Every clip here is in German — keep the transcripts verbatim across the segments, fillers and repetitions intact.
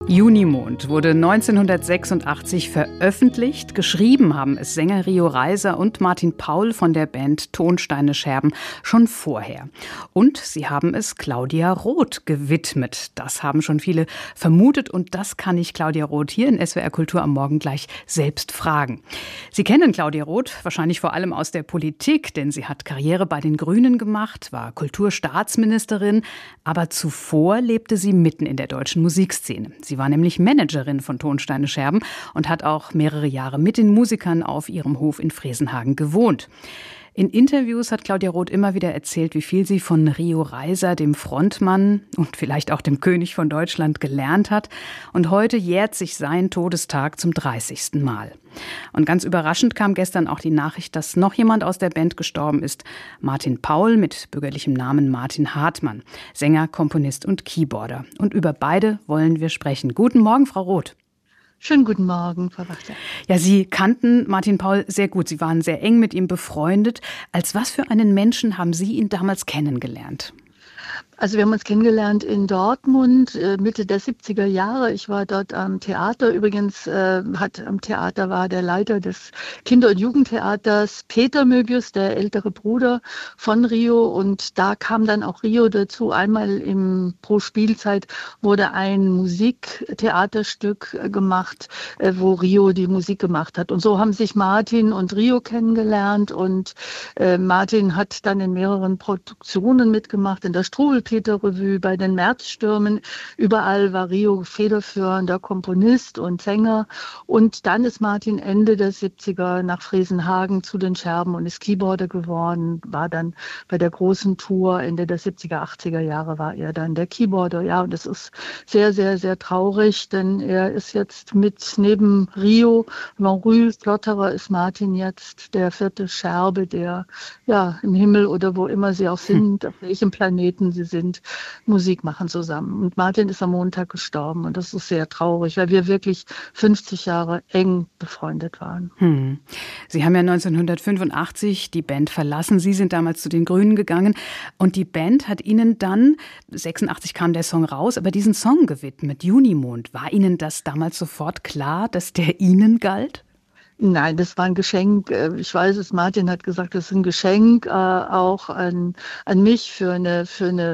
Junimond wurde neunzehnhundertsechsundachtzig veröffentlicht. Geschrieben haben es Sänger Rio Reiser und Martin Paul von der Band Tonsteine Scherben schon vorher. Und sie haben es Claudia Roth gewidmet. Das haben schon viele vermutet und das kann ich Claudia Roth hier in S W R Kultur am Morgen gleich selbst fragen. Sie kennen Claudia Roth wahrscheinlich vor allem aus der Politik, denn sie hat Karriere bei den Grünen gemacht, war Kulturstaatsministerin, aber zuvor lebte sie mitten in der deutschen Musikszene. Sie war nämlich Managerin von Tonsteine Scherben und hat auch mehrere Jahre mit den Musikern auf ihrem Hof in Fresenhagen gewohnt. In Interviews hat Claudia Roth immer wieder erzählt, wie viel sie von Rio Reiser, dem Frontmann und vielleicht auch dem König von Deutschland, gelernt hat. Und heute jährt sich sein Todestag zum dreißigsten Mal. Und ganz überraschend kam gestern auch die Nachricht, dass noch jemand aus der Band gestorben ist. Martin Paul mit bürgerlichem Namen Martin Hartmann, Sänger, Komponist und Keyboarder. Und über beide wollen wir sprechen. Guten Morgen, Frau Roth. Schönen guten Morgen, Frau Wachter. Ja, Sie kannten Martin Paul sehr gut. Sie waren sehr eng mit ihm befreundet. Als was für einen Menschen haben Sie ihn damals kennengelernt? Also wir haben uns kennengelernt in Dortmund, Mitte der siebziger Jahre. Ich war dort am Theater. Übrigens äh, hat am Theater war der Leiter des Kinder- und Jugendtheaters Peter Möbius, der ältere Bruder von Rio. Und da kam dann auch Rio dazu. Einmal im pro Spielzeit wurde ein Musiktheaterstück gemacht, äh, wo Rio die Musik gemacht hat. Und so haben sich Martin und Rio kennengelernt. Und äh, Martin hat dann in mehreren Produktionen mitgemacht, in der Struwwelpeter-Revue, bei den Märzstürmen. Überall war Rio federführender Komponist und Sänger. Und dann ist Martin Ende der siebziger nach Fresenhagen zu den Scherben und ist Keyboarder geworden, war dann bei der großen Tour Ende der siebziger, achtziger Jahre war er dann der Keyboarder. Ja, und das ist sehr, sehr, sehr traurig, denn er ist jetzt mit neben Rio, Lanrue, Flotterer ist Martin jetzt der vierte Scherbe, der ja im Himmel oder wo immer sie auch sind, auf welchem Planeten sie sind, Musik machen zusammen. Und Martin ist am Montag gestorben und das ist sehr traurig, weil wir wirklich fünfzig Jahre eng befreundet waren. Hm. Sie haben ja neunzehnhundertfünfundachtzig die Band verlassen. Sie sind damals zu den Grünen gegangen und die Band hat Ihnen dann, sechsundachtzig kam der Song raus, aber diesen Song gewidmet, Junimond. War Ihnen das damals sofort klar, dass der Ihnen galt? Nein, das war ein Geschenk. Ich weiß es, Martin hat gesagt, das ist ein Geschenk äh, auch an, an mich für eine, für eine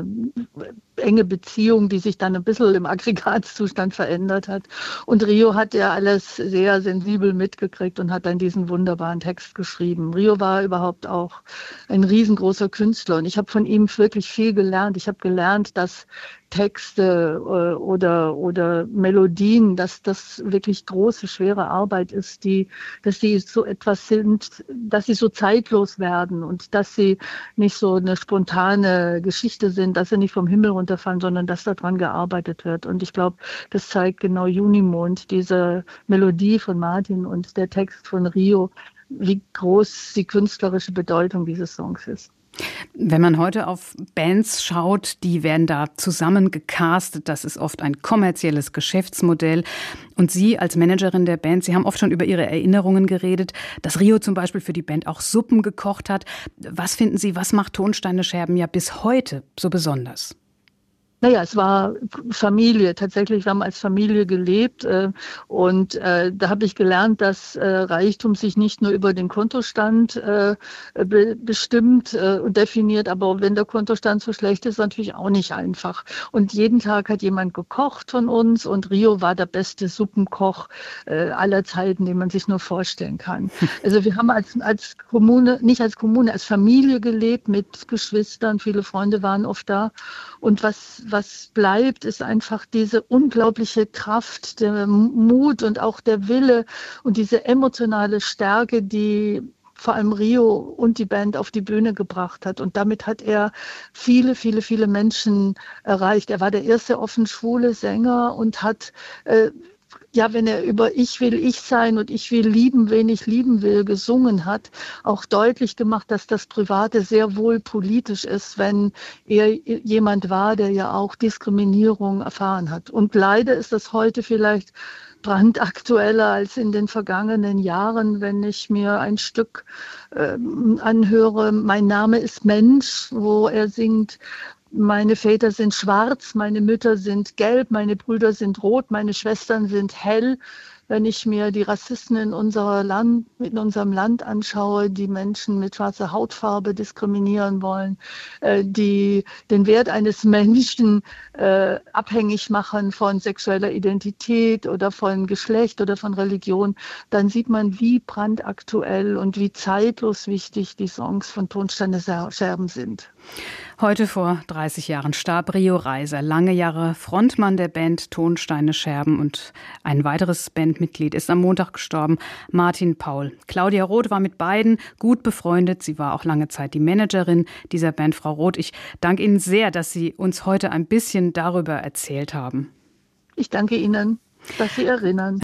enge Beziehung, die sich dann ein bisschen im Aggregatzustand verändert hat. Und Rio hat ja alles sehr sensibel mitgekriegt und hat dann diesen wunderbaren Text geschrieben. Rio war überhaupt auch ein riesengroßer Künstler und ich habe von ihm wirklich viel gelernt. Ich habe gelernt, dass Texte äh, oder, oder Melodien, dass das wirklich große, schwere Arbeit ist, die, dass sie so etwas sind, dass sie so zeitlos werden und dass sie nicht so eine spontane Geschichte sind, dass sie nicht vom Himmel runterfallen, sondern dass daran gearbeitet wird. Und ich glaube, das zeigt genau Junimond, diese Melodie von Martin und der Text von Rio, wie groß die künstlerische Bedeutung dieses Songs ist. Wenn man heute auf Bands schaut, die werden da zusammen gecastet. Das ist oft ein kommerzielles Geschäftsmodell. Und Sie als Managerin der Band, Sie haben oft schon über Ihre Erinnerungen geredet, dass Rio zum Beispiel für die Band auch Suppen gekocht hat. Was finden Sie, was macht Tonsteine Scherben ja bis heute so besonders? Naja, es war Familie. Tatsächlich, wir haben als Familie gelebt äh, und äh, da habe ich gelernt, dass äh, Reichtum sich nicht nur über den Kontostand äh, be- bestimmt äh, und definiert, aber wenn der Kontostand so schlecht ist, natürlich auch nicht einfach. Und jeden Tag hat jemand gekocht von uns und Rio war der beste Suppenkoch äh, aller Zeiten, den man sich nur vorstellen kann. Also wir haben als, als Kommune, nicht als Kommune, als Familie gelebt mit Geschwistern, viele Freunde waren oft da und was Was bleibt, ist einfach diese unglaubliche Kraft, der Mut und auch der Wille und diese emotionale Stärke, die vor allem Rio und die Band auf die Bühne gebracht hat. Und damit hat er viele, viele, viele Menschen erreicht. Er war der erste offen schwule Sänger und hat äh, ja, wenn er über Ich will ich sein und ich will lieben, wen ich lieben will, gesungen hat, auch deutlich gemacht, dass das Private sehr wohl politisch ist, wenn er jemand war, der ja auch Diskriminierung erfahren hat. Und leider ist das heute vielleicht brandaktueller als in den vergangenen Jahren, wenn ich mir ein Stück äh, anhöre, Mein Name ist Mensch, wo er singt, meine Väter sind schwarz, meine Mütter sind gelb, meine Brüder sind rot, meine Schwestern sind hell. Wenn ich mir die Rassisten in, unserer Land, in unserem Land anschaue, die Menschen mit schwarzer Hautfarbe diskriminieren wollen, äh, die den Wert eines Menschen äh, abhängig machen von sexueller Identität oder von Geschlecht oder von Religion, dann sieht man, wie brandaktuell und wie zeitlos wichtig die Songs von Tonsteine Scherben sind. Heute vor dreißig Jahren starb Rio Reiser, lange Jahre Frontmann der Band Tonsteine Scherben, und ein weiteres Bandmitglied ist am Montag gestorben, Martin Paul. Claudia Roth war mit beiden gut befreundet. Sie war auch lange Zeit die Managerin dieser Band. Frau Roth, ich danke Ihnen sehr, dass Sie uns heute ein bisschen darüber erzählt haben. Ich danke Ihnen, dass Sie erinnern.